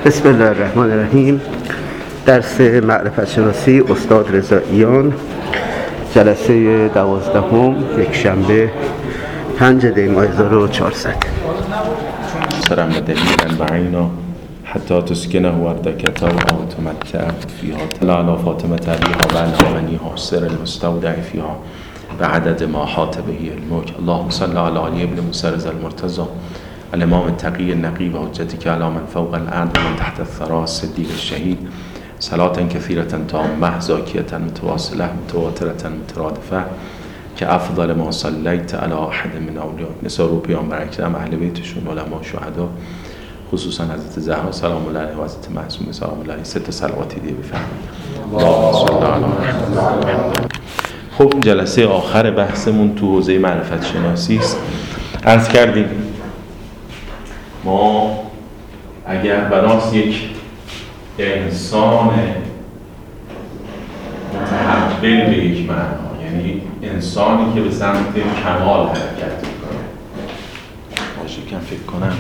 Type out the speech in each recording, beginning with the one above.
بسم الله الرحمن الرحیم. درس معرفت شناسی استاد رضاییان، جلسه 12، یکشنبه 5 دی ماه 1400. سرم دلیلا و عینا حتی تسکنه وردکتا و تمتع فیها تلالا فاطمه تلیها و الامنیها سر المستودع فیها به عدد ما حاط بهی الملک. اللهم صل علی علی ابن موسی رضا المرتضی الامام التقی النقی و حجتک علی من فوق الارض و من تحت الثری صدیق الشهید صلاة کثیرة تامة زاکیة متواصله متواترة مترادفه که افضل ما صلیت علی احد من اولیاء نساء رو پیامبر اکرم، اهل بیتشون، علما، شهدا، خصوصا حضرت زهرا سلام الله علیها و حضرت معصومه سلام الله علیها. 3 صلواتی دیگه بفرمایید. اللهم صل علی محمد. خب جلسه آخر بحثمون تو حوزه معرفت شناسی است. عرض کردیم ما اگر بناس یک انسان متحول به یک معنا، یعنی انسانی که به سمت کمال حرکت میکنه، باشه کم فکر کنم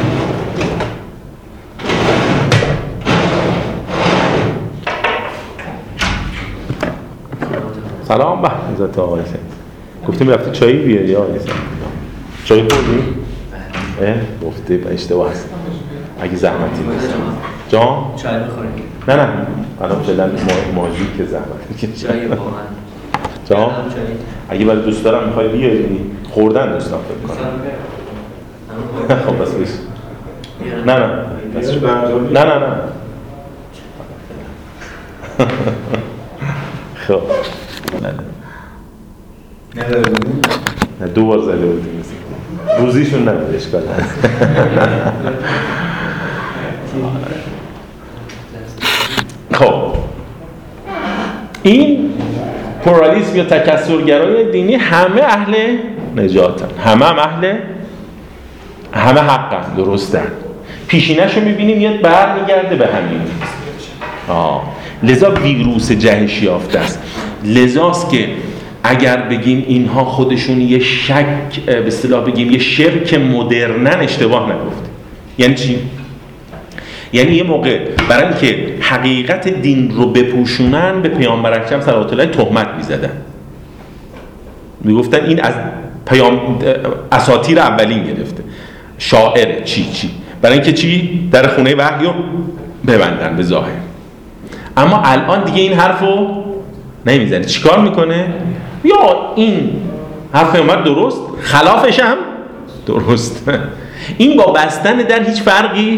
سلام به حضرت آقای سید. گفتیم رفتی چایی بیاری یا آقای سید؟ چایی خوردی؟ گفته به اشتباه هست اگه زحمتی نیست جان؟ چای بخوریم؟ نه الان فعلا ماژیک که زحمت چای واقعا جان؟ اگه برای دوست دارم میخوای بیاری خوردن دوستان فکر کنم. خب بس بیش نه خب نه 2 بار زده بودیم روزیشون نمیده اشکال هست. خب این پورالیسم یا تکثرگرای دینی همه اهل نجاتن، همه حقن، درستن. پیشینه‌شو می‌بینیم یاد برمیگرده به همین. لذا ویروس جهش یافته است. لذاست که اگر بگیم اینها خودشون یه شک، به اصطلاح بگیم یه شرک مدرنن، اشتباه نگفته. یعنی چی؟ یعنی یه موقع برای اینکه حقیقت دین رو بپوشونن به پیامبر اکرم صلوات الله تهمت می‌زدن. میگفتن این از اساطیر اولین گرفته، شاعر چی برای اینکه چی در خونه وحی رو ببندن به ظاهر. اما الان دیگه این حرفو نمیزنه. چیکار میکنه؟ یا این حرف پیامبر درست، خلافش هم درست. این با بستن در هیچ فرقی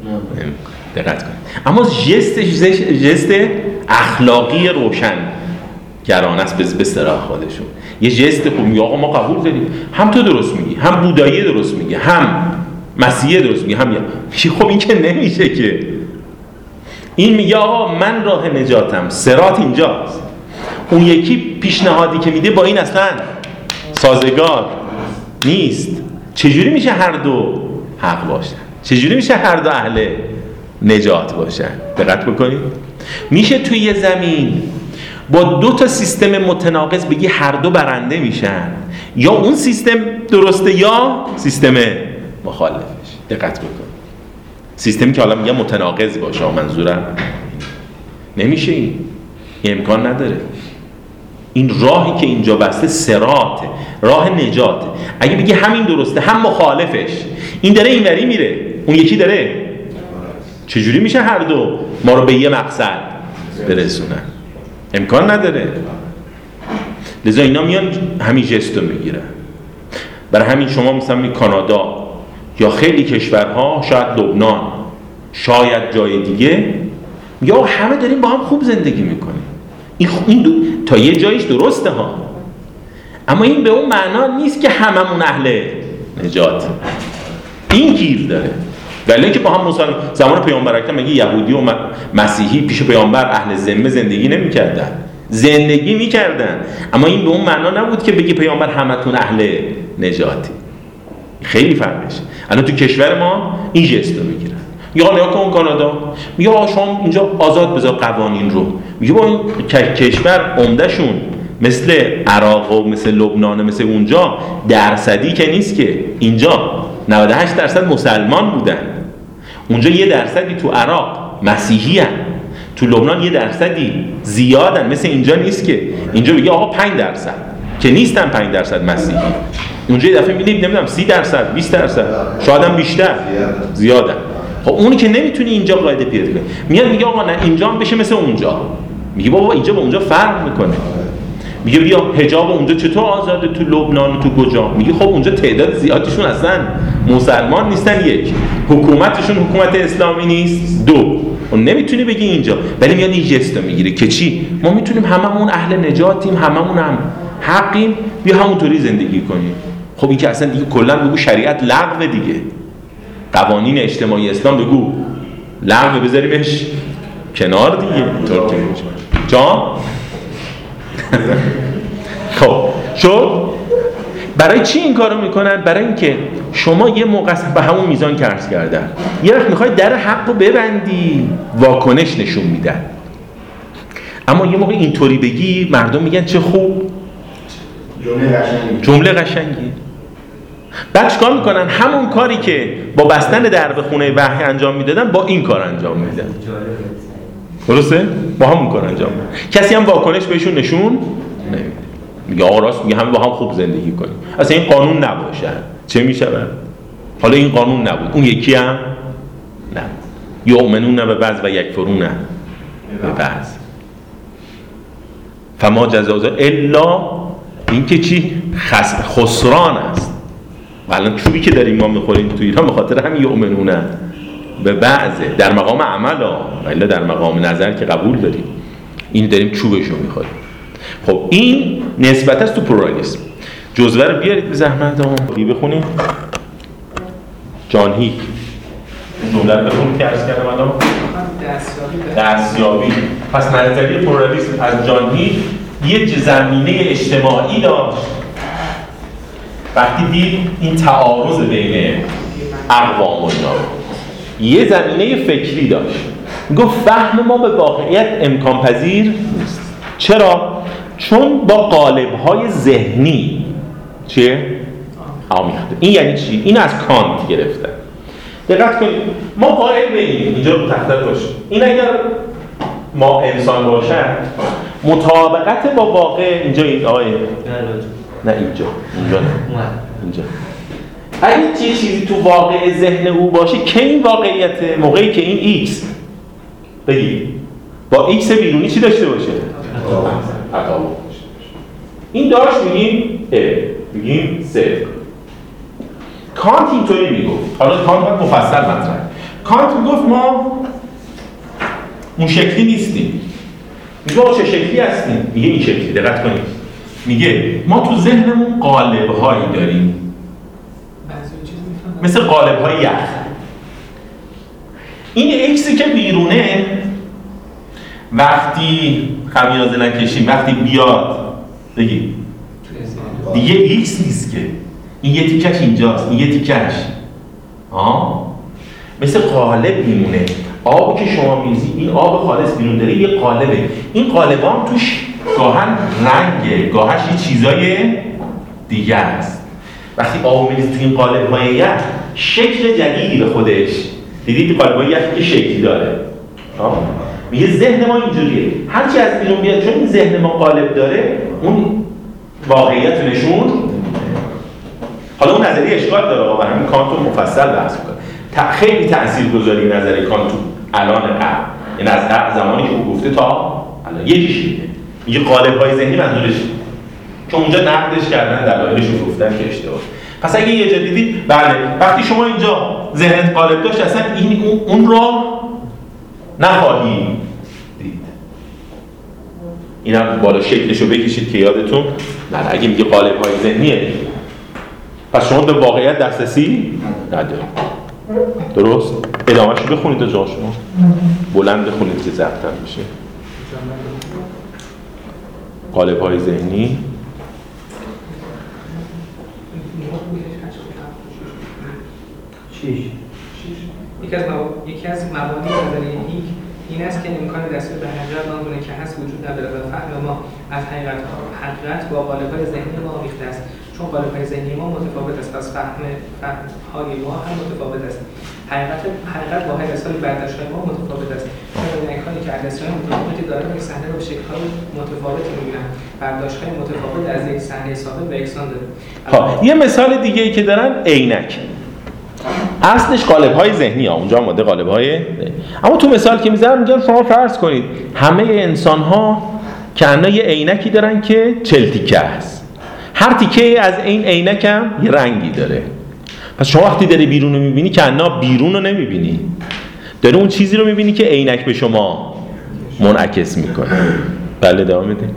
دقت کنید. اما جست اخلاقی روشن گران است به اصطلاح خودشون. یه جست خوب میگه آقا ما قبول داریم، هم تو درست میگی، هم بودایی درست میگه، هم مسیحی درست میگه، هم خب این که نمیشه که. این میگه آقا من راه نجاتم، صراط اینجاست. اون یکی پیشنهادی که میده با این اصلا سازگار نیست. چجوری میشه هر دو حق باشن؟ چجوری میشه هر دو اهل نجات باشن؟ دقت بکنید. میشه توی یه زمین با 2 سیستم متناقض بگی هر دو برنده میشن، یا اون سیستم درسته یا سیستم مخالفش. دقت بکنید. سیستمی که حالا میگم متناقض باشه، منظورم نمیشه، این امکان نداره. این راهی که اینجا بسته صراطه، راه نجاته. اگه بگی همین درسته هم مخالفش، این داره اینوری میره اون یکی داره، چجوری میشه هر دو ما رو به یه مقصد برسونن؟ امکان نداره. لذا اینا میان همین جستو میگیرن. برای همین شما مثلا کانادا یا خیلی کشورها، شاید لبنان، شاید جای دیگه، یا همه داریم با هم خوب زندگی میکنیم. این تا یه جایش درسته ها، اما این به اون معنا نیست که هممون اهل نجات. این گیر داره. ولی که با هم مثلا زمان پیامبر اکرم میگه یهودی و مسیحی پیش پیامبر اهل ذمه زندگی نمی‌کردن، زندگی می‌کردن، اما این به اون معنا نبود که بگی پیامبر همتون اهل نجاتی. خیلی فرقشه. الان تو کشور ما این جستو میگیرن. یا نیا کن کانادا، یا شما اینجا آزاد بذار قوانین رو. میگه با این کشور عمدهشون مثل عراق و مثل لبنان، مثل اونجا درصدی که نیست که. اینجا 98% مسلمان بودن، اونجا 1% تو عراق مسیحی هن. تو لبنان 1% زیادن، مثل اینجا نیست که اینجا بگه آقا 5% که نیستن 5% مسیحی. اونجا یه دفعه می‌بینید نمیدونم 30%، 20%، شاید هم بیشتر زیادن. خب اونی که نمیتونی اینجا قاعده پیاده کنی، میاد میگه آقا نه اینجا هم بشه مثل اونجا. میگه بابا اینجا با اونجا فرق میکنه. میگه بیا حجاب اونجا چطور آزاده تو لبنان و تو کجا؟ میگه خب اونجا تعداد زیادشون اصلا مسلمان نیستن، 1 حکومتشون حکومت اسلامی نیست، 2 اون نمیتونی بگی اینجا. ولی میاد این جستو میگیره که چی؟ ما میتونیم هممون اهل نجاتیم، هممون هم حقیم، بیا همونطوری زندگی کنیم. خب این که اصلا دیگه کلا بگو شریعت لغو دیگه، قوانین اجتماعی اسلام بگو لغو، بذاریمش کنار دیگه. طور که جان خب شد. برای چی این کارو میکنن؟ برای اینکه شما یه موقع به همون میزان که عرض کردن یه وقت میخوای در حق رو ببندی، واکنش نشون میدن. اما یه موقع اینطوری بگی مردم میگن چه خوب، جمله قشنگی. بعد چیکار میکنن؟ همون کاری که با بستن در به خونه وحی انجام میدادن با این کار انجام میدن. درسته؟ با همون کار انجام میدن. کسی هم واکنش بهشون نشون نمیده. میگه آقا راست میگه، همه با هم خوب زندگی کنیم. اصلا این قانون نباشه چه میشود؟ حالا این قانون نبود، اون یکی هم نه. یؤمنون به بعض و یکفرون به بعض. فما جزاء الا این که چی؟ خسران است. و الان چوبی که داریم ما میخوریم تو ایران به خاطر همین یؤمنون به بعضه، در مقام عمل ها، ولی در مقام نظر که قبول داریم این داریم چوبشو میخوریم. خب این نسبت است تو پلورالیسم. جزوه رو بیارید به زحمت ها بخونیم. جان هیک جمله رو بخونید که عرض کردم الان دستیابی. پس نظریه پلورالیسم از جان هیک یه زمینه اجتماعی داشت. وقتی دید این تعارض بین اقوام و اینا، یه زمینه فکری داشت. گفت فهم ما به واقعیت امکان پذیر نیست. چرا؟ چون با قالب‌های ذهنی چیه؟ آمیخته. این یعنی چی؟ این از کانت گرفته. دقت کنید، ما قائل به اینجا رو تحت باشه، این اگر ما انسان باشد مطابقت با واقع اینجا این آقای نه اینجا نه اینجا اگه چیزی تو واقع ذهن او باشه که این واقعیت، موقعی که این ایکس بگی با ایکس بیرونی چی داشته باشه؟ عطا. این داشت میگیم میگیم صفر. کانت اینطوری میگفت. حالا کانت باید مفصل مطرح. کانت میگفت ما اون شکلی نیستیم. میگه چه شکلی هستیم؟ میگه این شکلی. دقت کنید. میگه ما تو ذهنمون قالب‌هایی داریم. مثل قالب‌های یخ. این ایکسی که بیرونه وقتی خمیازه نکشیم، وقتی بیاد بگید دیگه ایکس نیست که، این یه تیکش اینجاست، این یه تیکش مثل قالب میمونه. آبی که شما میریزی، این آب خالص بیرون داره یه قالبه. این قالب هم توش گاهن رنگه، گاهش یه چیزای دیگه است. وقتی آب میریزی تو این قالب های یخ شکل جدیدی به خودش، دیدید قالب های یخ که شکلی داره. میگه ذهن ما اینجوریه، هرچی از بیرون بیاد چون این ذهن ما قالب داره اون واقعیت نشون. حالا اون نظریه اشکال داره و همین کانت رو مفصل بحث میکنه. خیلی تاثیرگذاری نظریه کانت تو الان قبل، یعنی از زمانی که او گفته تا الان یکیش میگه قالب‌های ذهنی منظورش که اونجا نقدش کردن، دلایلش رو گفتن که اشتباه. پس اگه یه جا دیدید بله وقتی شما اینجا ذهنت قالب داشت اصلا این اون رو نخواهی دید. اینم بالا شکلشو بکشید که یادتون نه. اگه میگه قالب‌های ذهنیه پس شما به واقعیت دسترسی ندارید. درست؟ ادامه‌شو بخونید تا جا شما بلند بخونید که ضبط میشه. قالب‌های ذهنی یکی از مبانی نظریه هیک این است که امکان دستور به حقیقت آنگونه که هست وجود نداره و فهم ما از حقیقت با قالب‌های ذهنی ما آمیخته است، چون قالب‌های ذهنی ما متفاوت است، پس فهم‌های ما هم متفاوت است. حقیقت واحد است ولی برداشت‌های ما متفاوت است. عینک‌هایی که عدسه‌های متفاوتی دارند یک صحنه رو به شکل‌های متفاوتی می‌بینند. برداشت‌های متفاوت از یک صحنه ثابت و یکسان داره. خب یه مثال دیگه‌ای که دارن عینک. اصلش قالب‌های ذهنی ها، اونجا آماده قالب‌های، اما تو مثال که می‌ذارم میگم شما فرض کنید همه انسان‌ها کأنها یه عینکی دارن که 40 تیکه است. هر تیکه از این عینک هم یه رنگی داره. پس شما وقتی داری بیرون رو می‌بینی کأنها بیرون رو نمی‌بینی. داری اون چیزی رو می‌بینی که عینک به شما منعکس می‌کنه. بله ادامه بدید.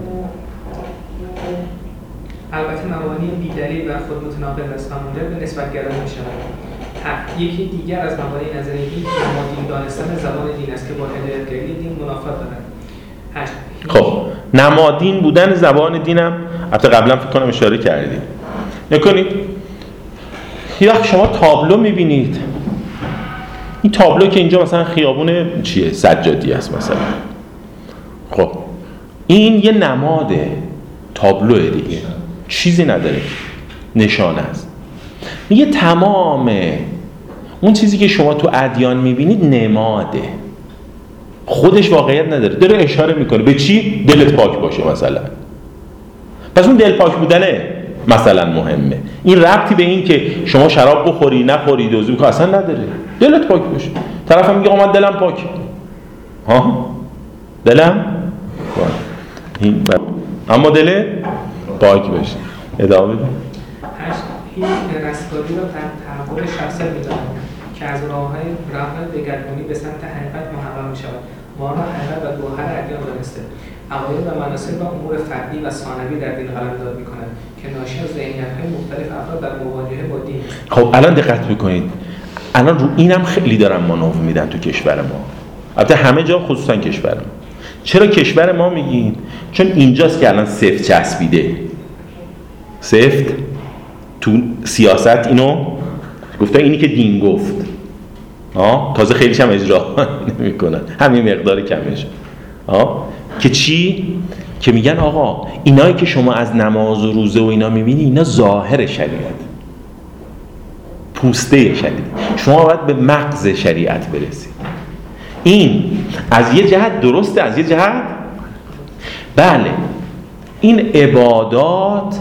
البته مبانی بی‌دلیل و خود متناقض است و منجر به نسبت‌گرایی می‌شود. یکی دیگر از مبانی نظریه‌ای نمادین دانستن زبان دین است که با هدایتگری دین منافات دارد. خب نمادین بودن زبان دینم حتی قبلا فکر کنم اشاره کردید. نکنید یه وقت شما تابلو می‌بینید، این تابلو که اینجا مثلا خیابون چیه؟ سجادی است مثلا. خب این یه نماده، تابلوه دیگه، چیزی نداره، نشانه است. میگه تمام اون چیزی که شما تو ادیان میبینید نماده، خودش واقعیت نداره، داره اشاره میکنه به چی؟ دلت پاک باشه مثلا. پس اون دل پاک بودنه مثلا مهمه. این ربطی به این که شما شراب بخوری نخوری دوزی بکنی اصلا نداره. دلت پاک باشه. طرف هم میگه آقا من دلم پاک. ها؟ دلم پاک. این اما دل پاک باشه. ادامه بده. هیچ رستگاری را تحول شخصیت می‌دانند که از راه‌های دگرگونی به سمت حقیقت محرم می‌شود. ما را حقیقت و گوهر ادیان دانسته. عقاید و مناسک و امور فردی و ثانوی در دین قلمداد می‌کنند که ناشی از ذهنیت‌های مختلف افراد در مواجهه با دین. خب الان دقت بکنید. الان رو اینم خیلی دارن مانور میدن تو کشور ما. البته همه جا خصوصا کشور ما. چرا کشور ما میگین؟ چون اینجاست که الان سفت چسبیده. سفت تو سیاست اینو گفته، اینی که دین گفت تازه خیلیش هم اجرا نمی‌کنن، همین مقدار کمش که چی؟ که میگن آقا اینایی که شما از نماز و روزه و اینا میبینی اینا ظاهر شریعت، پوسته شریعت، شما باید به مغز شریعت برسید. این از یه جهت درسته، از یه جهت بله، این عبادات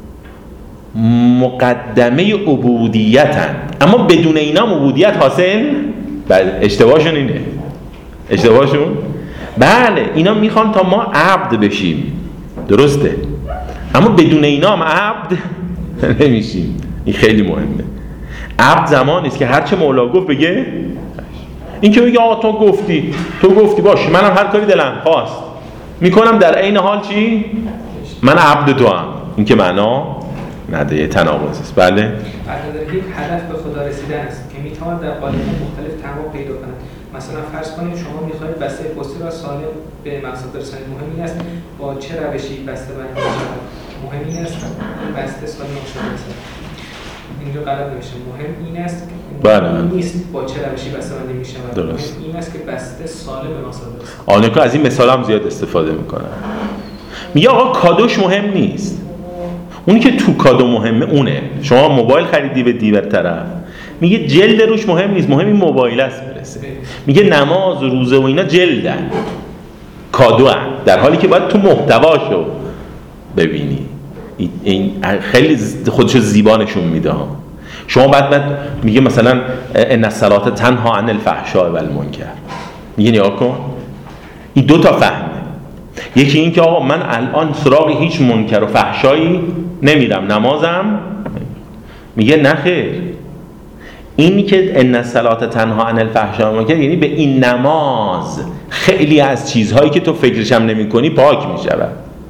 مقدمه عبودیتن، اما بدون اینا عبودیت حاصل اشتباهشون اینه. اشتباهشون بله، اینا میخوان تا ما عبد بشیم، درسته، اما بدون اینا هم عبد نمیشیم. این خیلی مهمه. عبد زمانی است که هرچه مولا گفت بگه. این که بگه آقا تو گفتی باشه، منم هر کاری دلم خواست میکنم، در عین حال چی؟ من عبد تو هم. این که معنا نده، تناقض است. بله. عبادت یک هدف به خدا رسیدن است که میتواند در قالب‌های مختلف تحقق پیدا کند. مثلا فرض کنید شما میخواهید بسته پستی را سالم به مقصد برسانید. مهم این است با چه روشی بسته بندی شود. مهم این است این بسته سالم شده باشد. اینجا غلط نمیشه. مهم این است که نیست با چه روشی بسته بندی میشود. مهم این است که بسته سالم به مقصد برسد. آنکه از این مثال هم زیاد استفاده میکنن. میگه آقا کادوش مهم نیست. اونی که تو کادو مهمه اونه. شما موبایل خریدی به دیور طرف، میگه جلد روش مهم نیست، مهم این موبایل است برسه. میگه نماز و روزه و اینا جلدن، کادو هم، در حالی که باید تو محتواشو ببینی. این خیلی خودشو زیبا نشون میده ها. شما بعد میگه مثلا ان الصلاه تنها عن الفحشاء و المنکر. میگه نگاه کن، این دو تا فهمه. یکی این که آقا من الان سراغ هیچ منکر و فحشایی نمیرم، نمازم میگه نخیر. اینی که ان الصلاه تنها عن الفحشاء و المنکر یعنی به این نماز خیلی از چیزهایی که تو فکرش هم نمی‌کنی پاک میشود.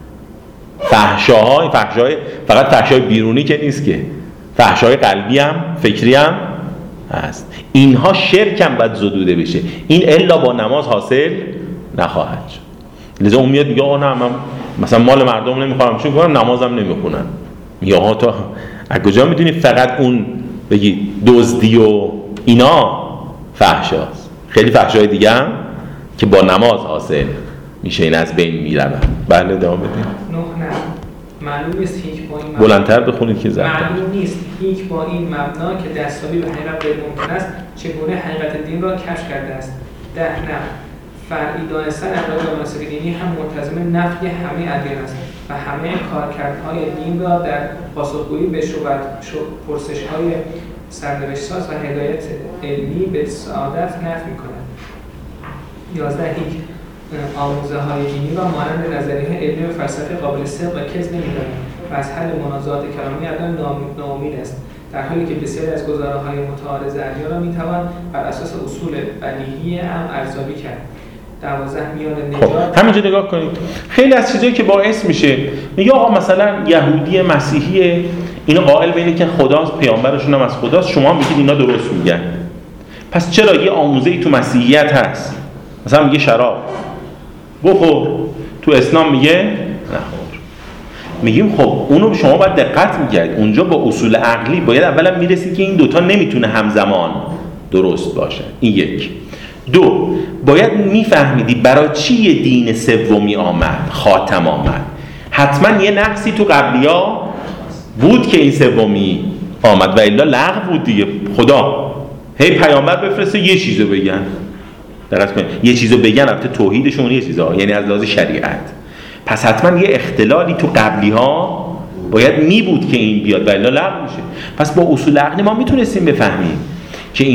فحشاهای فقط فحشای بیرونی که نیست، که فحشای قلبی هم فکری هم هست. اینها شرک هم باید زدوده بشه. این الا با نماز حاصل نخواهد شد. لذا اون میاد میگه آقا نه من مثلا مال مردم نمیخوام چون کنم، نمازم نمیخونن. میگه آقا تو از کجا میدونی فقط اون بگی دزدی و اینا فحشاست؟ خیلی فحشای دیگه هم که با نماز حاصل میشه این از بین میرن. بله ادامه بدید. معلوم نیست هیچ با این بلندتر بخونید که زرد. معلوم نیست هیچ با این مبنا که دستیابی به حقیقت غیر ممکن است چگونه حقیقت دین را کشف کرده است. فرعی دانستن عقاید و مناسک دینی هم ملتزم نفی همه ادیان است و همه کارکردهای دین را در پاسخگویی به پرسش‌های سرنوشت‌ساز و هدایت علمی به سعادت نفی می‌کند. 11 هیچ آموزه‌های دینی را مانند نظریه علمی و فلسفه قابل صدق و کذب نمی‌دانند و از حل منازعات کلامی ادیان ناامید است، در حالی که بسیاری از گزاره‌های متعارض ادیان را می‌توان بر اساس اصول بدیهی هم ارزیابی کرد. 12 میان نجات. همینجا نگاه کنید، خیلی از چیزایی که باعث میشه میگه آقا مثلا یهودی مسیحی اینو قائل به اینه که خداست، پیامبرشون هم از خداست، شما میگید اینا درست میگن، پس چرا یه آموزه‌ای تو مسیحیت هست مثلا میگه شراب بخور، تو اسلام میگه نخور. میگیم خب اونو شما باید دقت میکرد، اونجا با اصول عقلی باید اولا میرسید که این دوتا نمیتونه همزمان درست باشه. این یک. دو، باید میفهمیدی برای چی یه دین سومی آمد، خاتم آمد. حتما یه نقصی تو قبلیا بود که این سومی آمد و الا لغو بود دیگه. خدا هی پیامبر بفرسته یه چیزو بگن، دقت کنید، یه چیزو بگن، البته توحیدشون یه چیزا، یعنی از لحاظ شریعت. پس حتما یه اختلالی تو قبلی ها باید می بود که این بیاد و الا لغو میشه. پس با اصول عقلی ما میتونستیم بفهمیم که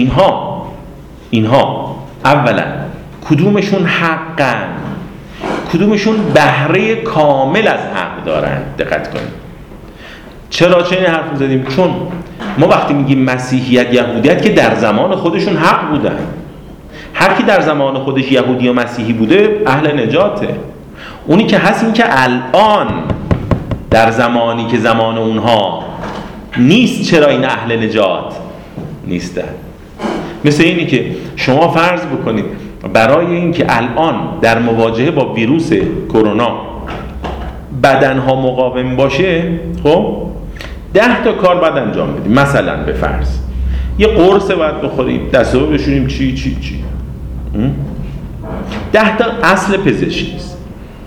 اینها اولا کدومشون حقن، کدومشون بهره کامل از حق دارن. دقت کنید. چرا این حرف زدیم؟ چون ما وقتی میگیم مسیحیت، یهودیت که در زمان خودشون حق بودن، هر کی در زمان خودش یهودی یا مسیحی بوده اهل نجاته. اونی که هست این که الان در زمانی که زمان اونها نیست، چرا این اهل نجات نیستن؟ مثل اینی که شما فرض بکنید برای اینکه الان در مواجهه با ویروس کرونا بدنها مقاوم باشه، خب 10 تا کار باید انجام بدیم. مثلا به فرض یه قرص باید بخوریم، دستو بشوریم، چی 10 تا اصل پزشکی است.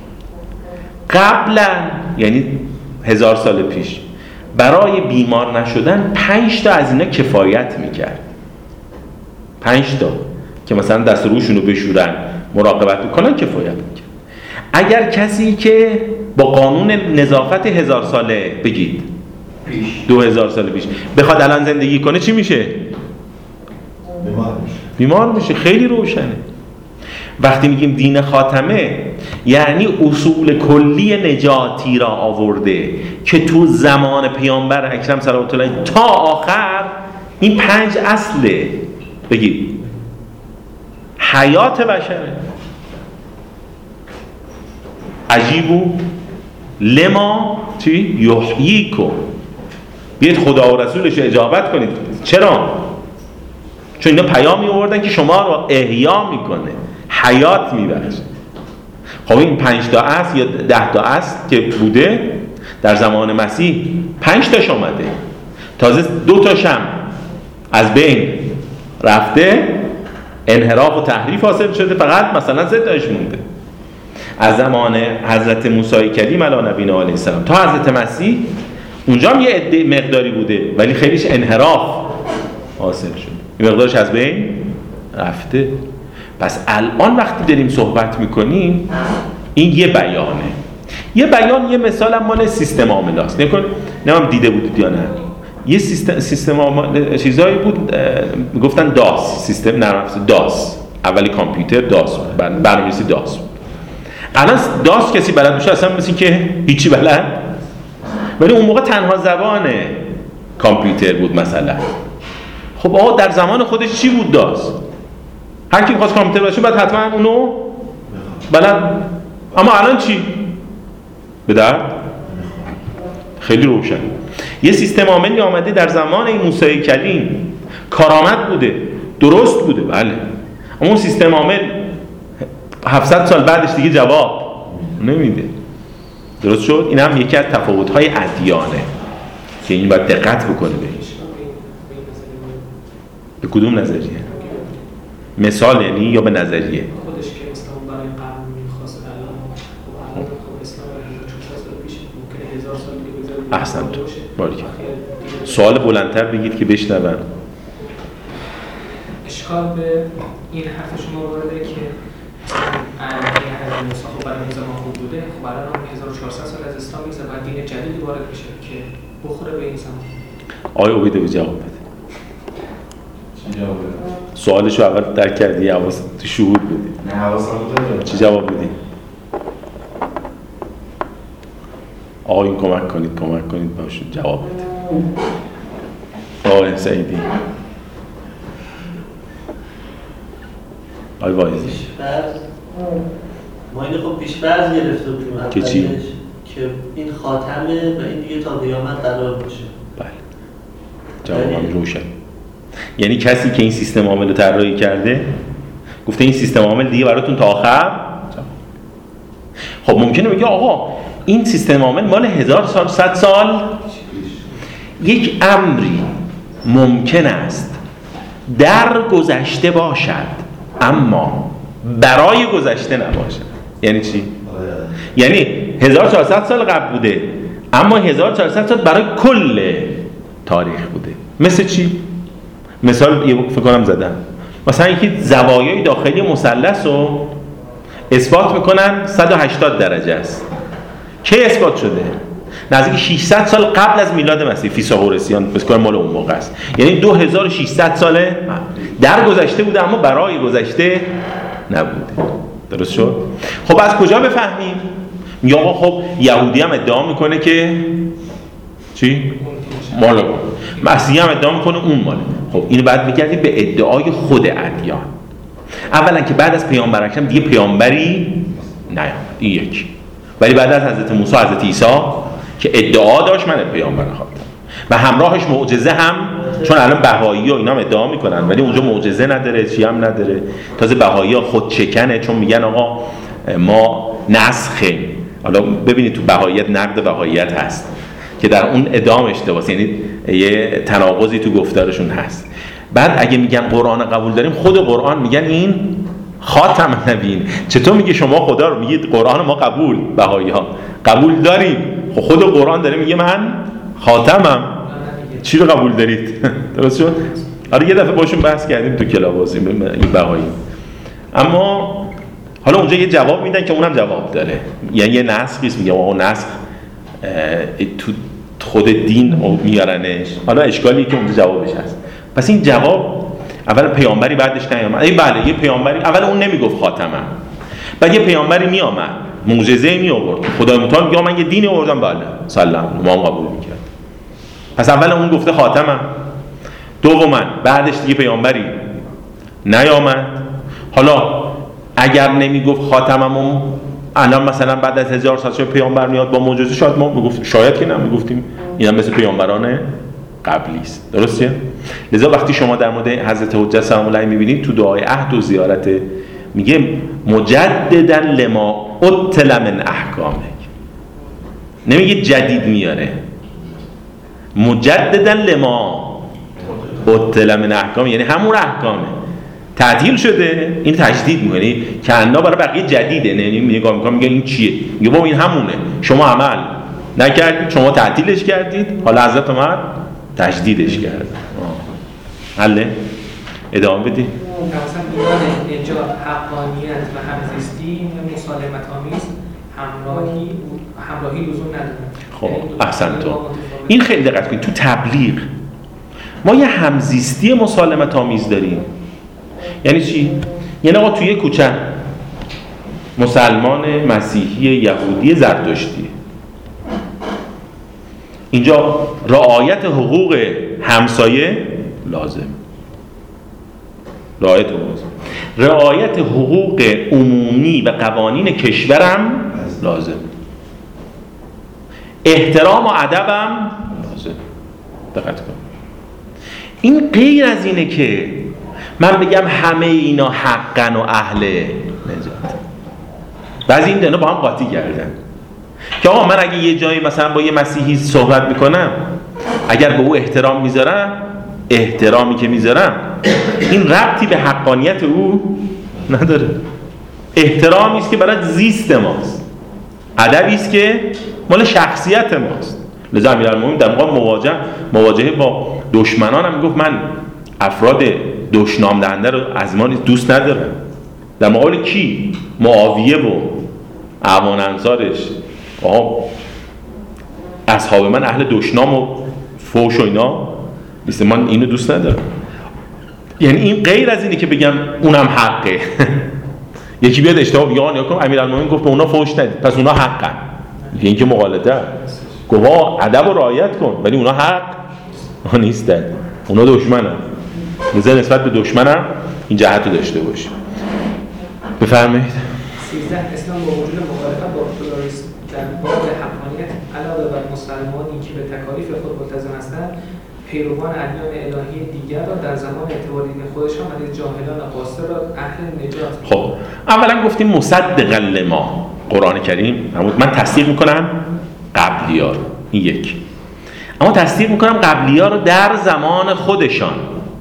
قبلا یعنی 1000 سال پیش برای بیمار نشدن 5 تا از اینا کفایت میکرد. 5 تا که مثلا دست روشون رو بشورن، مراقبت بکنن، کفایت میکرد. اگر کسی که با قانون نظافت 1000 ساله بگید 2000 سال پیش بخواد الان زندگی کنه، چی میشه؟ بیمار میشه. خیلی روشنه. وقتی میگیم دین خاتمه یعنی اصول کلی نجاتی را آورده که تو زمان پیامبر اکرم صلوات الله علیه تا آخر این 5 اصله. بگید حیات بشره. عجیبو لما چی؟ یحییکم. بیاید خدا و رسولش رو اجابت کنید. چرا؟ چون اینا پیامی آوردن که شما رو احیا میکنه، حیات میبخشه. خب این 5 تا اصل یا 10 تا اصل که بوده در زمان مسیح 5 تاش اومده، تازه 2 تاش هم از بین رفته، انحراف و تحریف حاصل شده، فقط مثلا 3 تاش مونده. از زمان حضرت موسی کلیم علی نبینا علیه السلام تا حضرت مسیح اونجا هم یه عده مقداری بوده ولی خیلیش انحراف حاصل شد، این مقدارش از بین رفته. پس الان وقتی داریم صحبت میکنیم این یه بیانه. یه بیان، یه مثال هم مال سیستم عامل است. نمیدونم دیده بودید یا نه، یه سیستم چیزایی بود گفتن داس، سیستم نرم افزار داس، اولی کامپیوتر داس، برنامه‌نویسی داس. الان داس کسی بلد باشه اصلا مثل که هیچی بلد، ولی اون موقع تنها زبان کامپیوتر بود مثلا. خب آقا در زمان خودش چی بود داس؟ هر کی می‌خواست کامپیوتر باشه بعد حتما اونو بلد. اما الان چی؟ به درد خیلی روشن. یه سیستم عاملی آمده در زمان این موسی کلیم، کارآمد بوده، درست بوده، بله، اما اون سیستم عامل 700 سال بعدش دیگه جواب نمیده. درست شد؟ این هم یکی از تفاوت‌های ادیانه که این باید دقت بکنه بهش. به کدوم نظریه؟ مثال یعنی یا به نظریه؟ خودش که اسلام برای قرن می‌خواست الان خب اسلام 1400 سال پیش ممکنه 1000 سال احسنت. باریکلا. سوال بلندتر بگید که بشنون. اشکال به این حرف شما وارده که این حضرت موسی خب برای زمان خوب بوده، خب برای 1400 سال از اسلام میگذره و دین جدیدی وارد میشه که بخوره به این زمان. آقای عبیدوی جواب بده. چی جواب بدم؟ سوالشو اول درک کردی، حواست تو شهود بدی. نه حواسم بود. چی جواب بدی؟ آقایون کمک کنید باشون جواب بده. آقای سعیدی. آقای وایزی. پیش‌فرض ما اینو خب پیش‌فرض گرفته بودیم که چی؟ که این خاتمه و این دیگه تا قیامت قرار باشه. بله. جوابم روشن. یعنی کسی که این سیستم عامل رو طراحی کرده گفته این سیستم عامل دیگه براتون تا آخر. خب ممکنه بگه آقا این سیستم عامل مال 1100 سال یک امری ممکن است در گذشته باشد اما برای گذشته نباشد. یعنی چی؟ یعنی 1400 سال قبل بوده اما 1400 سال برای کل تاریخ بوده. مثل چی؟ مثال فکر کنم زدم. مثلا یکی زوایای داخلی مثلث رو اثبات میکنن 180 درجه است. کی اثبات شده؟ نزدیک 600 سال قبل از میلاد مسیح. فیثاغورسیان فکر کنم مال اون موقع است. یعنی 2600 ساله در گذشته بوده اما برای گذشته نبوده. درست شد؟ خب از کجا بفهمیم؟ یا خب یهودی هم ادعا میکنه که چی؟ مال مسیحی هم ادعا میکنه اون ماله. خب اینو بعد میگردیم به ادعای خود ادیان. اولا که بعد از پیامبر اکرم دیگه پیامبری نیامد، این یکی. ولی بعد از حضرت موسی حضرت عیسی که ادعا داشت من پیامبر خواستم و همراهش معجزه هم، چون الان بهایی و اینا هم ادعا میکنن ولی اونجا معجزه نداره، چی هم نداره. تازه بهایی ها خود چکنه، چون میگن آقا ما نسخه. حالا ببینید تو بهاییت نقد بهاییت هست که در اون ادعا اشتباهه، یعنی یه تناقضی تو گفتارشون هست. بعد اگه میگن قرآن قبول داریم، خود قرآن میگن این خاتم نبیین. چطور میگه شما خدا رو میگید قرآن ما قبول، بهایی ها قبول داریم؟ خود قرآن داره میگه من خاتمم، چی رو قبول دارید؟ درست شد؟ آره یه دفعه باشون بحث کردیم تو کلاباس این بهایی. اما حالا اونجا یه جواب میدن که اونم جواب داره، یعنی یه نسخی است. میگه آقا نسخ تو خود دین میارنش. حالا اشکالی که اونجا جوابش هست. پس این جواب اول پیامبری بعدش نیامد. بله یه پیامبری اول اون نمیگفت خاتمم، بعد یه پیامبری میامد معجزه می آورد، خدای متعال میگه من یه دینی آوردم، بله سلام ما هم قبول میکرد. پس اول اون گفته خاتمم. دوما بعدش دیگه پیامبری نیامد. حالا اگر نمیگفت خاتمم، الان مثلا بعد از 1000 سال پیامبر میاد با معجزه، شاید ما میگفت، شاید که نمیگفتیم اینم مثل پیامبران قبلی است. درسته؟ لذا وقتی شما در مورد حضرت حجت سلام الله میبینید تو دعای عهد و زیارت میگه مجددا لما اتل من احکامه، نمیگه جدید میاره، مجددا لما اتل من احکامه، یعنی همون احکامه تعطیل شده این تجدید میکنه، که انا برای بقیه جدیده. نگاه میکنه میگه این چیه؟ میگه بابا این همونه، شما عمل نکردید، شما تعطیلش کردید، حالا حضرت اومد تجدیدش کرد. حله؟ ادامه بدید. مثلا اینجا حقانیت و همزیستی مسالمت آمیز همراهی لزوم نداره. خب احسن تو این خیلی دقت کنید. تو تبلیغ ما یه همزیستی مسالمت آمیز داریم. یعنی چی؟ یعنی آقا توی کوچه مسلمان، مسیحی، یهودی، زرتشتی، اینجا رعایت حقوق همسایه لازم، رعایت حقوق عمومی و قوانین کشورم لازم، احترام و ادبم لازم. دقت کن. این غیر از اینه که من بگم همه اینا حقن و اهل نجات. بعضی این دنا با هم قاطی کردن که آقا من اگه یه جایی مثلا با یه مسیحی صحبت میکنم، اگر به او احترام میذارم، احترامی که میذارم این ربطی به حقانیت او نداره. احترامی است که برای زیست ماست، ادبی است که مال شخصیت ماست. لذا امیرالمومنین در مواجهه با دشمنان هم میگفت من افراد دشنام دهنده رو از ما دوست ندارم. در مقابل کی؟ معاویه و اعوان انصارش، اصحاب من اهل دشنام و فوش و اینا، مثل من اینو دوست ندارم. یعنی این غیر از اینه که بگم اونم حقه. یکی بیاد اشتباه بگه یا کن امیرالمومنین گفت به اونا فوش ندید پس اونا حقن، این که مغالطه. گفت ادب رو رعایت کن ولی اونا حق نیستن، اونا دشمنن. لذا نسبت به دشمنم این جهت رو داشته باشیم. بفرمایید. 13 اسلام با وجود مخالفت با پلورالیسم در باب حقانیت علاوه بر مسلمانی که به تکالیف خود ملتزم هستند، پیروان ادیان الهی دیگر را در زمان اعتبار دین خودشان و جاهلان قاصر را اهل نجات. خب اولا گفتیم مصدقا لما، قرآن کریم من تصدیق میکنم قبلی‌ها رو، این یک. اما تصدیق میکنم قبلی‌ها رو در زمان خودشان.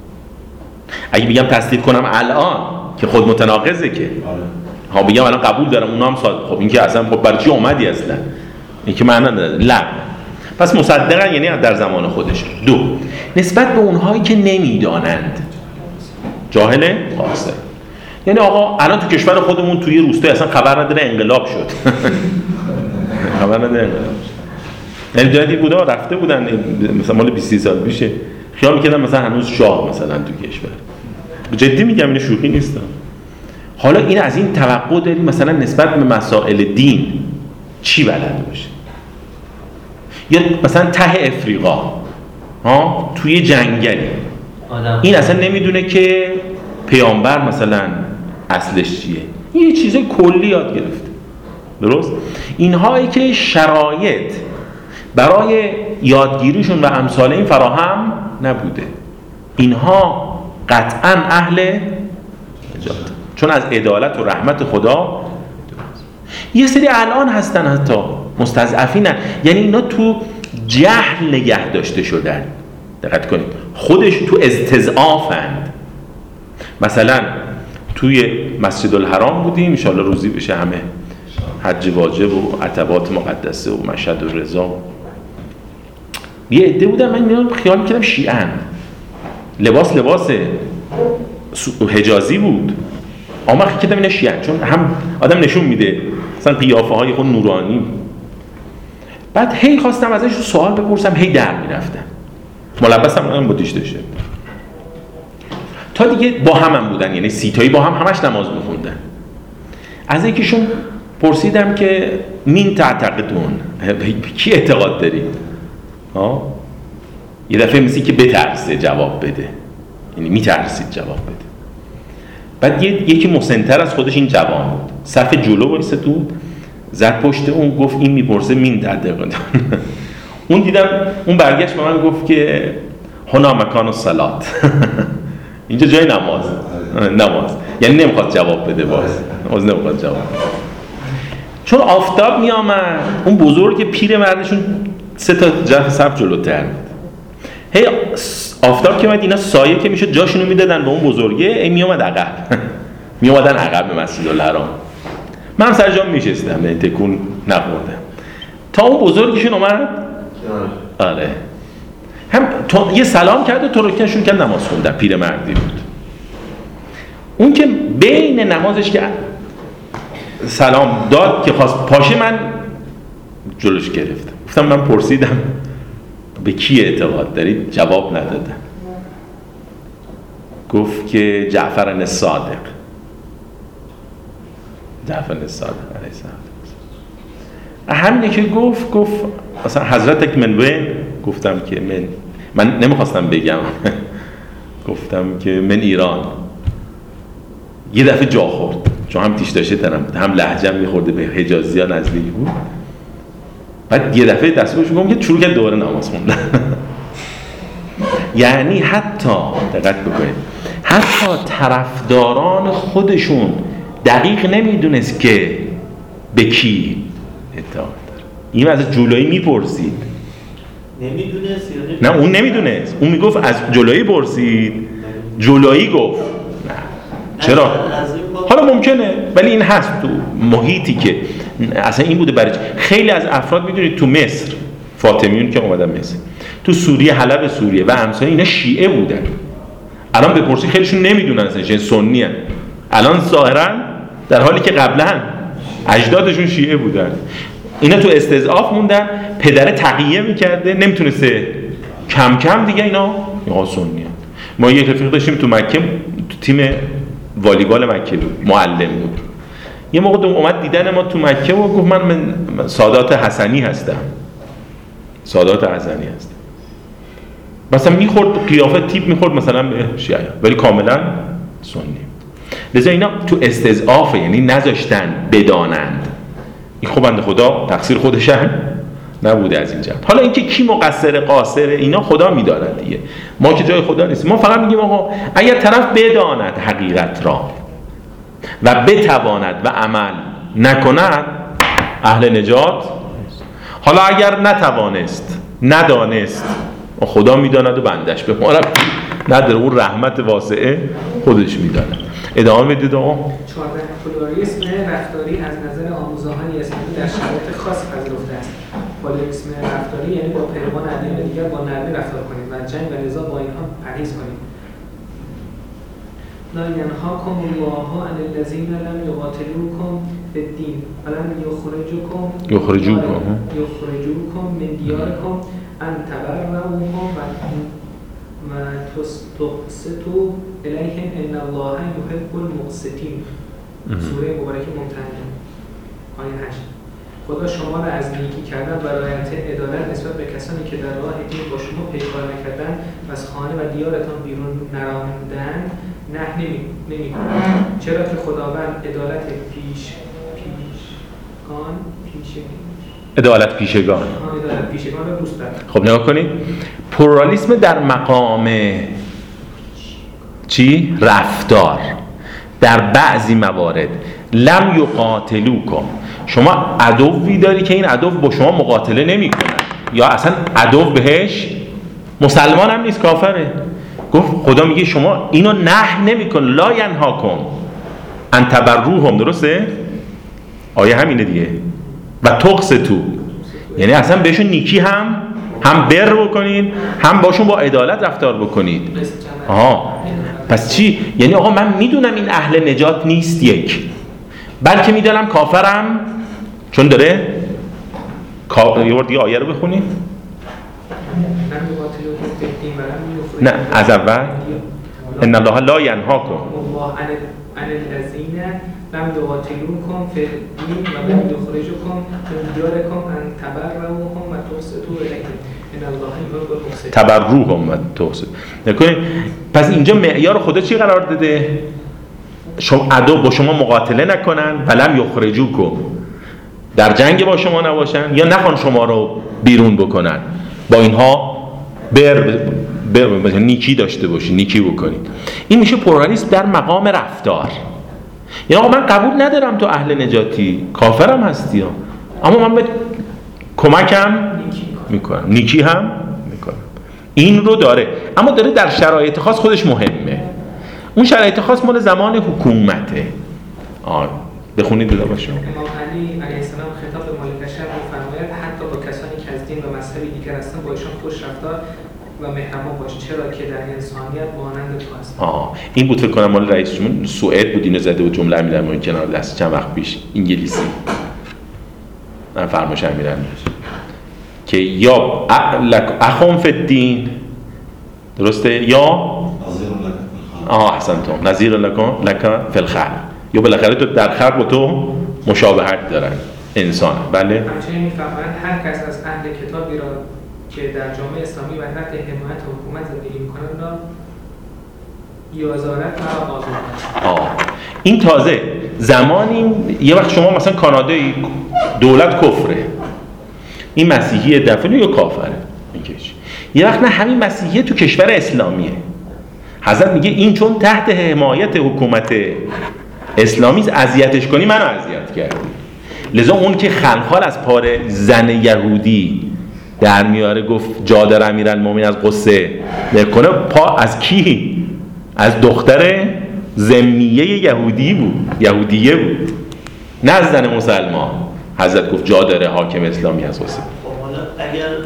اگه بگم تصدیق کنم الان که خود متناقضه که ها، بگم الان قبول دارم اونا هم خب این که اصلا خب برای چی اومدی اصلا، این که معنی نداره. لا، پس مصدقا یعنی در زمان خودشان. دو، نسبت به اونهایی که نمیدانند، جاهل قاصر. یعنی آقا الان تو کشور خودمون توی روستای اصلا خبر نداره انقلاب شد. خبر نداره انقلاب شد. یعنی جدی بودا رفته بودن مثلا مال 20 سال پیشه، خیال می‌کردن مثلا هنوز شاه مثلا تو کشور. جدی میگم، این شوخی نیست. حالا این از این توقع داریم مثلا نسبت به مسائل دین چی بلد باشه؟ یا مثلا ته افریقا توی جنگلی این اصلا نمیدونه که پیامبر مثلا اصلش چیه، یه چیز کلی یاد گرفته. درست؟ اینهایی که شرایط برای یادگیریشون و امثال این فراهم نبوده، اینها قطعا اهل نجات، چون از عدالت و رحمت خدا. یه سری الان هستن حتی مستضعفینن، یعنی اینا تو جهل نگه داشته شدن. دقت کنید، خودش تو استضعافند. مثلا توی مسجد الحرام بودیم، انشاءالله روزی بشه همه حج واجب و عتبات مقدسه و مشهد و رضا. یه عده بودن، من اینا خیال می‌کردم شیعه‌ان، لباس حجازی بود، اما خیلی کردم اینا شیعه‌ان، چون هم آدم نشون میده مثلا قیافه های خود نورانی. بعد هی خواستم ازش سوال بپرسم، هی در میرفتم، ملبسم با دیش داشته، تا دیگه با هم بودن، یعنی سیتایی با هم همش نماز میخوندن. از یکیشون پرسیدم که مین تعتقدون، کی اعتقاد داری؟ یه دفعه مثلی که بترسه جواب بده، یعنی میترسید جواب بده. بعد یکی مسن‌تر از خودش این جوان بود، صف جلو وایساده بود، زد پشت اون، گفت این میپرسه مین تعتقدون. اون دیدم اون برگشت به من گفت که هنا مکان الصلات. اینجا جای نماز، یعنی نمیخواد جواب بده، باز نمیخواد جواب بده. چون آفتاب میامد، اون بزرگ پیر مردشون 3 تا جهت صف جلوتر بود. هی آفتاب که اومد، اینا سایه که میشد جاشونو میدادن به اون بزرگه، میومد عقب. میومدن عقب به مسجد الحرام. من سر جام میشستم، یعنی تکون نخوردم تا اون بزرگشون اومد. آره، هم یه سلام کرد و ترکشون کرد نماز خوندن. پیر مردی بود. اون که بین نمازش که سلام داد که خواست پاشه، من جلوش گرفتم، گفتم من پرسیدم به کی اعتقاد دارید؟ جواب ندادم. گفت که جعفر الصادق علیه السلام. همینه که گفت مثلا حضرتک من وین؟ گفتم که من نمیخواستم بگم. گفتم که من ایران. یه دفعه جا خورد، چون هم تیش داشته تنم بود، هم لهجه میخورده به حجازی ها نزدیک بود. بعد یه دفعه دستگوش میگم که شروع کرد دوباره نماز خوندن. یعنی حتی دقت بکنید، حتی طرفداران خودشون دقیق نمیدونست که به کی اعتقاد داره. این از جلویی میپرسید. نمیدونست یا نه، اون نمیدونست، اون میگفت از جلویی پرسید، جلویی گفت نه. چرا؟ حالا ممکنه، ولی این هست تو محیطی که اصلا این بوده. برای خیلی از افراد میدونید تو مصر فاطمیون که اومدن مصر، تو سوریه، حلب سوریه و امثال اینا شیعه بودن. الان بپرسی خیلیشون نمیدونن اصلا سنی هن. الان ظاهرا در حالی که قبلا اجدادشون شیعه بودن. اینا تو استضعاف موندن، پدر تقیه میکرده، نمیتونسته، کم کم دیگه اینا سنی هن. ما یک رفیق داشتیم تو مکه، تو تیم والیبال مکه بود، معلم بود. یه موقع اومد دیدن ما تو مکه و گفت من سادات حسنی هستم. سادات حسنی هستم. مثلا میخورد قیافه تیپ میخورد مثلا به شیعه، ولی کاملا سنی. لذا اینا تو استضعاف، یعنی نذاشتن بدانند. این خب بنده خدا تقصیر خودشن نبوده از این جهت. حالا اینکه کی مقصر قاصر اینا خدا میداند دیگه، ما که جای خدا نیستیم. ما فقط میگیم آقا اگر طرف بداند حقیقت را و بتواند و عمل نکند اهل نجات. حالا اگر نتوانست، ندانست، خدا میداند و بندش به ما نداره، اون رحمت واسعه خودش میداند. ادامه بدید آقا. 14 پلورالیسم رفتاری از نظر آموزه‌های اسلامی در شرایط خاص پذیرفته است. پلورالیسم رفتاری یعنی با پیروان ادیان دیگر با نرمی رفتار کنید و جنگ و نزاع با اینها پرهیز کنید. لا ینهاکم الله عن الذین لم یقاتلوکم فی الدین ولم یخرجوکم من دیارکم ان تبروهم و تقسطوا الیهم ان الله یحب المقسطین. سوره مبارکه ممتحنه آیه 8. خدا شما را از نیکی کردن و رعایت عدالت نسبت به کسانی که در راه دین با شما پیکار نکردند و از خانه و دیارتان بیرون نراندند نهی نمی‌کند. چرا که خداوند عدالت پیشگان را دوست دارد. خب نگاه کنید، پلورالیسم در مقام چی؟ رفتار. در بعضی موارد لم یقاتلوکم، شما عدوی داری که این عدو با شما مقاتله نمی‌کنه یا اصلا عدو بهش مسلمان هم نیست، کافره. گفت خدا میگه شما اینو نه نمی‌کن، لا ینهاکم ان تبروهم، درسته؟ آیه همینه دیگه. و تقسطوا، یعنی اصلا بهشون نیکی هم بر بکنید، هم باشون با عدالت رفتار بکنید. پس چی؟ یعنی آقا من میدونم این اهل نجات نیست یک، بلکه میدونم کافرم، چون داره یه بار دیگه آیه رو بخونید. نه از اول ان الله لا ینهاکم عن الذین لم یقاتلوکم فی الدین و لم یخرجوکم من دیارکم ان تبروهم و تقسطوا الیهم ان الله یحب المقسطین. تبروهم و تقسطوا. پس اینجا معیار خدا چی قرار داده؟ شما عدو با شما مقاتله نکنن و لم یخرجوکم، در جنگ با شما نباشن یا نخوان شما رو بیرون بکنن، با اینها نیکی داشته باشید، نیکی بکنید. این میشه پلورالیسم در مقام رفتار. یعنی آقا من قبول ندارم تو اهل نجاتی، کافرم هستی اما من به کمکم میکنم، نیکی هم میکنم. این رو داره، اما داره در شرایط خاص خودش مهمه. اون شرایط خاص مال زمان حکومته. بخونید دیده باشه. امام علی علیه السلام خطاب به مالک اشرف می‌فرماید حتی با کسانی که از دین و مذهبی دیگر هستند با ایشان خوش رفتار و مهربان باش، چرا که در انسانیت مانند تو هست. این بود فکر کنم مال رئیس جمهور سوئد بود، اینو زده بود جمله امیرالمومنین این کنار دست چند وقت پیش، انگلیسی. من فرمایش امیرالمومنین که یا اخون فی الدین، درسته، یا احسنتم نظیر لکن فی الخلق، یا بالاخره تو در خلق با تو مشابهت دارن انسان. بله. همچنین می‌فرمایند هر کس از اهل کتابی را که در جامعه اسلامی و تحت حمایت حکومت زندگی می‌کنند را یازارت و آزاد. این تازه زمانی یه وقت شما مثلا کانادایی دولت کفره، این مسیحی دفعه یا کافره، یه وقت نه همین مسیحی تو کشور اسلامیه. حضرت میگه این چون تحت حمایت حکومت اسلامی اذیتش کنی منو اذیت کردی. لذا اون که خلخال از پار زن یهودی در میاره گفت جادر امیرالمومنین از قصه نکنه، پا از کی؟ از دختر ذمیه یهودیه بود، نه از زن مسلمان. حضرت گفت جادر حاکم اسلامی از قصه. حالا اگر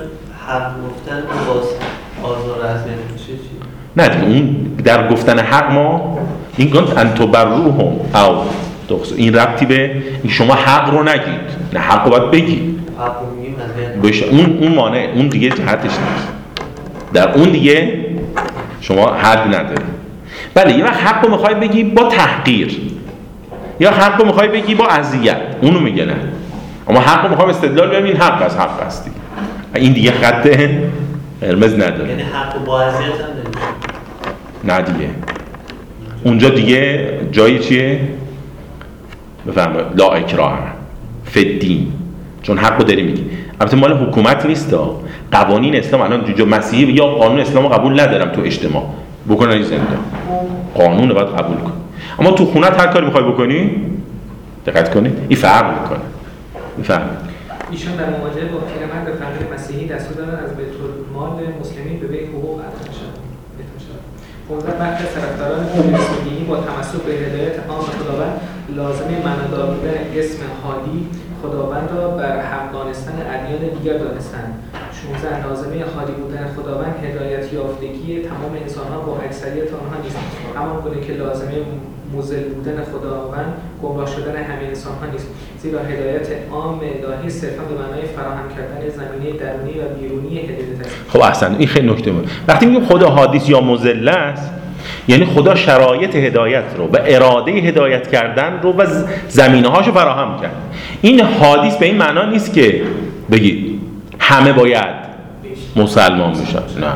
حق گفتن باز آزار اذیت میشه چی؟ نه دیگه اون در گفتن حق ما این گفت ان تبروهم او این ربطی به این شما حق رو نگید، نه حق رو باید بگید. حق رو میگیم اذیت اون مانع، اون دیگه جهتش نیست، در اون دیگه شما حد نداری. بله یه وقت حق رو میخوای بگی با تحقیر، یا حق رو میخوای بگی با اذیت، اونو میگه نه. اما حق رو میخوام استدلال بیارم این حق از حق هستی، این دیگه خط قرمز نداره. یعنی حق رو با اذیت هم نمیشه. نه دیگه اونجا دیگه جایی چیه؟ بفرمایید لا اکراه فی الدین، چون حق رو داری میگی. البته مال حکومت نیست، قوانین اسلام الان جو مسیحی یا قانون اسلام رو قبول ندارم تو اجتماع بکنن زندان، قانون رو باید قبول کن. اما تو خونت هر کاری میخوای بکنی دقت کنید این فرق میکنه. میفهمید ایشان در مواجهه با پیرمرد فقیر مسیحی دستور دادن از بیت المال مسلمین به وی حقوق ادا شد. موضوع بحث طرفداران پولیس‌گیری با تمسک به هدایت عام خداوند لازمه معنادار بودن اسم هادی خداوند را بر حق دانستن ادیان دیگر دانستند. 16 لازمه هادی بودن خداوند هدایت یافتگی تمام انسان‌ها با اکثریت آنها نیست، همانگونه که لازمه مضل بودن خداوند گمراه شدن همه انسان‌ها نیست، زیرا هدایت عام الهی صرفاً به معنای فراهم کردن زمینه درونی و بیرونی هدایت است. خب احسن، این خیلی نکته مهمه. وقتی میگیم خدا حادث یا مضل است، یعنی خدا شرایط هدایت رو و اراده هدایت کردن رو و زمینه‌هاشو فراهم کرد. این حادث به این معنا نیست که بگید همه باید مسلمان بشن، نه.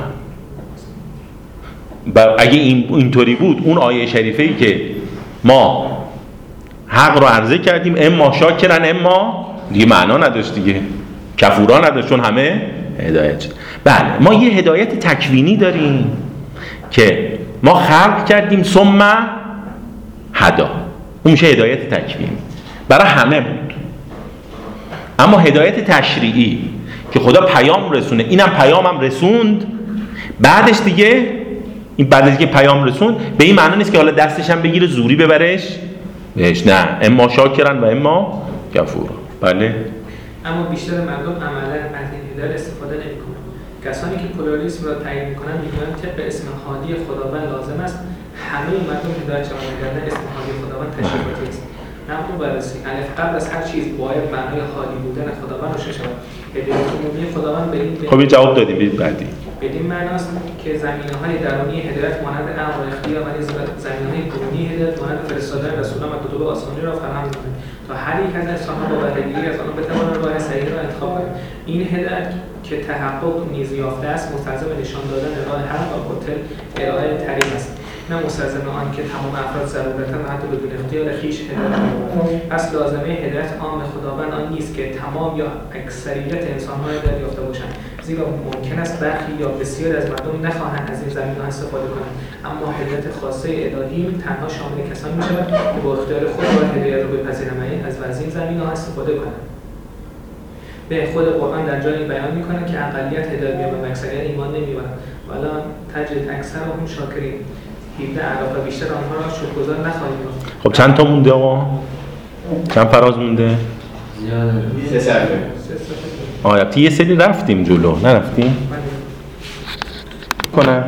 اگه اینطوری بود اون آیه شریفه‌ای که ما حق رو عرضه کردیم اما شاکرن اما دیگه معنا نداشت دیگه، کفورا نداشت، چون همه هدایت شد. بله ما یه هدایت تکوینی داریم که ما خلق کردیم ثم هدا، اون میشه هدایت تکوینی، برای همه بود. اما هدایت تشریعی که خدا پیام رسونه، اینم پیامم رسوند، بعدش دیگه این بعد از که پیام رسوند به این معنی نیست که حالا دستش هم بگیره زوری ببرش بهش، نه، اما شاکرن و اما کفور. بله اما بیشتر مردم عملاً از این هدایت استفاده نمی‌کنند. کسانی که پلورالیسم را تایید می‌کنند می‌گویند طبق اسم هادی خداوند لازم است همه مردم هدایت شوند، وگرنه اسم هادی خداوند تشریفاتی است. نحو بررسی الف قبل از هر چیز باید معنای هادی بودن خداوند روشن شود. هدایت عمومی خداوند به این خب این جواب دادیم. برید بعدی. بدین معناست که زمینه‌های درونی هدایت مانند امر و اختیار و زمینه‌های بیرونی هدایت مانند فرستادن رسولان و کتب آسمانی را فراهم می‌کنند تا هر یک از انسان‌ها با بهره‌گیری از آن بتوانند راه صحیح را انتخاب کنند. این هدایت که تحقق نیز یافته است مستلزم نشان دادن راه حق و باطل ارائه طریق است، نه مستلزم آن که تمام افراد ضرورتاً و حتی بدون اختیار خویش هدایت کنند. پس لازمه هدایت عام خداوند آن نیست که تمام یا اکثریت انسان‌ها هدایت یافته باشند، زیرا ممکن است برخی یا بسیاری از مردم نخواهند از این زمینه‌ها استفاده کنند. اما هدایت خاصه الهی تنها شامل کسانی می‌شود که با اختیار خود راه هدایت را بپذیرند و از این زمینه‌ها استفاده کنند. به خود قرآن در جایی بیان می‌کند که اقلیت هدایت می‌یابند و اکثریت ایمان نمی‌آورند. ولی تجد اکثرهم شاکرین. 17 اعراف و بیشتر آنها را شکرگزار نخواهید یافت. خب چند تا مونده آقا؟ چند فراز مونده؟ سه صفحه. البته یه سری رفتیم جلو، نرفتیم؟ کنم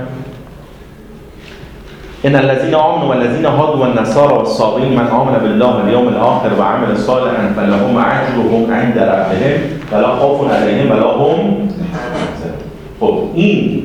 ان الذين آمنوا والذين هادوا والنصارى والصابئين من آمن بالله واليوم الآخر وعمل صالحا فلهم أجرهم عند ربهم ولا خوف عليهم ولا هم. خب این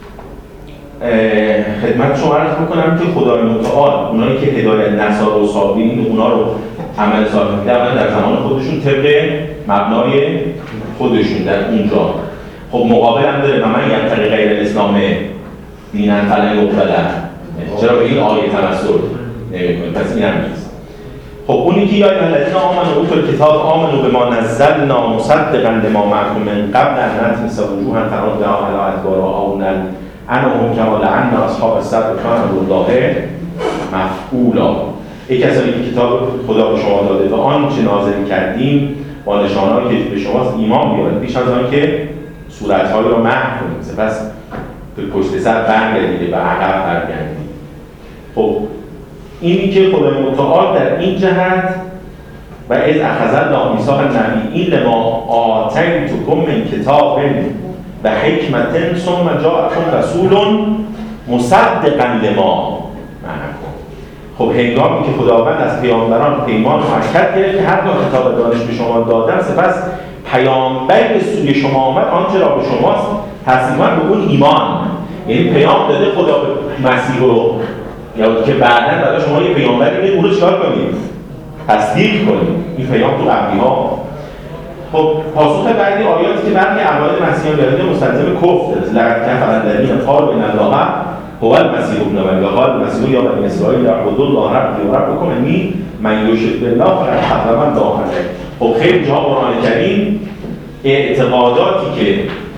خدمت شما عرض میکنم که خدای متعال اونایی که هدایت نصارا و صابئین اونا رو عمل صالح کردن در زمان خودشون طبق مبنای خودشون در اونجا. خب مقابل هم داره و من یبتغی غیر الاسلام دینا فلن یقبل، چرا به این آیه توسل نمی‌کنه؟ پس این هم نیست. خب اونی که یا ایها الذین آمنوا اوتوا الکتاب آمنوا بما نزلنا مصدقا لما معکم من قبل ان نطمس وجوها فنردها علی ادبارها او نلعنهم کما لعنا اصحاب السبت کان امر الله مفعولا. ای کسانی که کتاب خدا به شما داده و آنچه نازل کردیم با نشانه‌ای که به شما ایمان بیارید پیش از آن که صورت‌های را محو کنید، سپس به پشت سر برگردید و عقب برگردید. خب اینی که خدای متعال در این جهت و از اخذ الله میثاق النبیین لما آتیتکم من کتاب و حکمت ثم جاءکم رسول مصدقا لما معکم. خب هنگامی که خداوند از پیامبران پیمان مؤکد گرفت که هرگاه کتاب دانش به شما دادم سپس پیامبری به سوی شما آمد آنچه را به شماست تصدیقاً به اون ایمان، یعنی پیام داده خدا به مسیح رو، یا که بعداً برای شما یه پیامبری میاد اون رو چیکار کنید؟ تصدیق کنید. این پیام تو قبلی‌ها. خب پاسخ بعدی آیاتی که برمی عقاید مسیحیان بیارده مستلزم کفر است. لقد کفر الذین قالوا ان الله هو المسیح ابن مریم و قال المسیح یا بنی اسرائیل اعبدوا الله ربی و ربکم انی من یشرک بالله فقد حرم الله علیه. خب خیلی جاها قرآن کریم اعتقاداتی که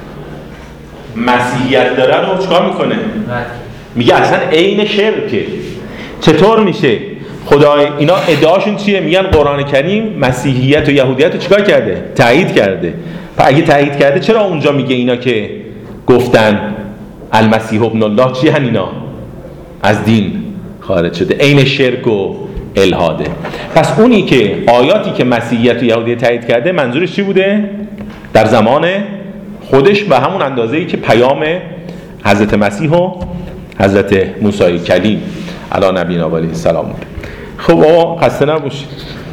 مسیحیت داره رو چیکار میکنه؟ میگه اصلا عین شرکه. چطور میشه؟ خدای اینا ادعاشون چیه؟ میگن قرآن کریم مسیحیت و یهودیت رو چیکار کرده؟ تایید کرده. پس اگه تایید کرده چرا اونجا میگه اینا که گفتن المسیح ابن الله چی هن اینا؟ از دین خارج شده. عین شرک و الحاده. پس اونی که آیاتی که مسیحیت و یهودیت تایید کرده منظورش چی بوده؟ در زمان خودش به همون اندازه‌ای که پیام حضرت مسیح و حضرت موسی کلیم علی نبینا علیه السلام. خب آقا خسته نباشید.